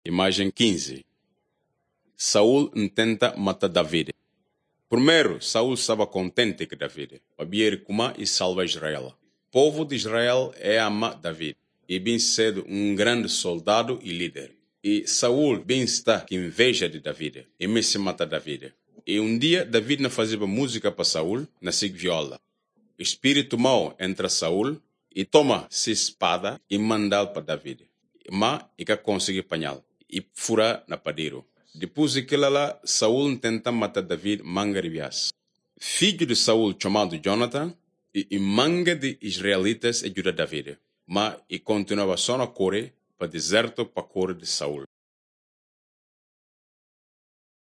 Imagem 15. Saul intenta matar David. Primeiro, Saul estava contente com David. Havia Kuma e salva Israel. O povo de Israel ama David. E bem cedo grande soldado e líder. E Saul bem está com inveja de David. E me se mata David. E dia David não fazia música para Saul, na sig viola. O espírito mau entra Saul e toma sua espada e manda para David. Mas ele consegue apanhá-lo e fura na padeiro. Depois daquilo lá, Saul tenta matar David mangaribias. Filho de Saul chamado Jonathan e manga de israelitas ajuda David. Mas ele continuava só a correr para o deserto para correr de Saul.